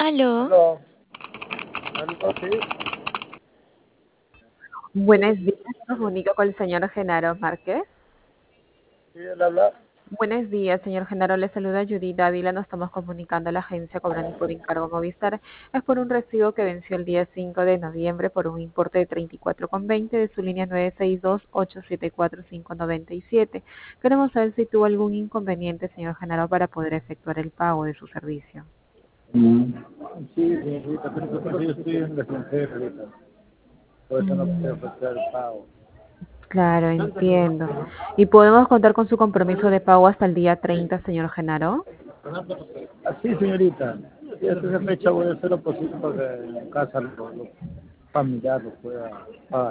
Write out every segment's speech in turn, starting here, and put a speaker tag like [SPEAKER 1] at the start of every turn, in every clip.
[SPEAKER 1] Aló,
[SPEAKER 2] Aló, aló, sí,
[SPEAKER 3] Buenos días, me comunico con el señor Genaro Márquez.
[SPEAKER 2] sí, él habla.
[SPEAKER 3] Buenos días, señor Genaro, le saluda Judith Dávila, nos estamos comunicando a la agencia cobrando por encargo Movistar. Es por un recibo que venció el día 5 de noviembre por un importe de 34,20 de su línea 962-874-597. Queremos saber si tuvo algún inconveniente, señor Genaro, para poder efectuar el pago de su servicio.
[SPEAKER 2] Mm. Sí, señorita, pero que yo estoy en la extranjero ahorita, por eso no puedo efectuar el pago.
[SPEAKER 3] Claro, entiendo. ¿Y podemos contar con su compromiso de pago hasta el día 30, señor Genaro?
[SPEAKER 2] Así, señorita, y hasta esa fecha voy a hacer lo posible para que en casa lo familiar lo pueda pagar.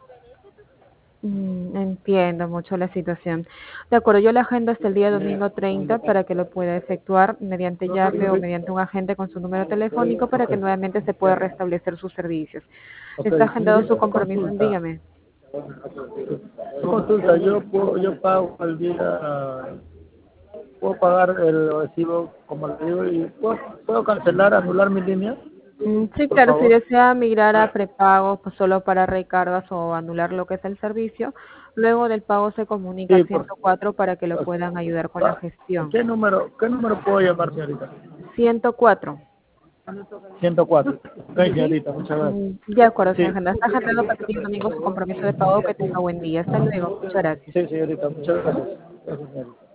[SPEAKER 3] Entiendo mucho la situación. De acuerdo, yo la agendo hasta el día domingo 30 para que lo pueda efectuar mediante llave o mediante un agente con su número telefónico para
[SPEAKER 2] Ok,
[SPEAKER 3] que nuevamente se pueda restablecer sus servicios.
[SPEAKER 2] ok,
[SPEAKER 3] ¿Está agendado su
[SPEAKER 2] señorita,
[SPEAKER 3] compromiso?
[SPEAKER 2] consulta.
[SPEAKER 3] Dígame.
[SPEAKER 2] Consulta, yo pago al día, puedo pagar el recibo como le digo y puedo cancelar, anular mi línea,
[SPEAKER 3] Sí,
[SPEAKER 2] por
[SPEAKER 3] claro, si
[SPEAKER 2] favor.
[SPEAKER 3] desea migrar a prepago pues solo para recargas o anular lo que es el servicio, luego del pago se comunica
[SPEAKER 2] Sí,
[SPEAKER 3] al 104 para que lo puedan ayudar con la gestión.
[SPEAKER 2] qué número puedo llamar, señorita?
[SPEAKER 3] 104.
[SPEAKER 2] 104. Ok,
[SPEAKER 3] ¿Sí?
[SPEAKER 2] señorita, muchas gracias.
[SPEAKER 3] De acuerdo,
[SPEAKER 2] Sí,
[SPEAKER 3] señor Agenda. Está agendado para el día domingo su compromiso de pago. Que tenga buen día. Hasta luego. Muchas gracias.
[SPEAKER 2] sí, señorita, muchas gracias. Gracias, señorita.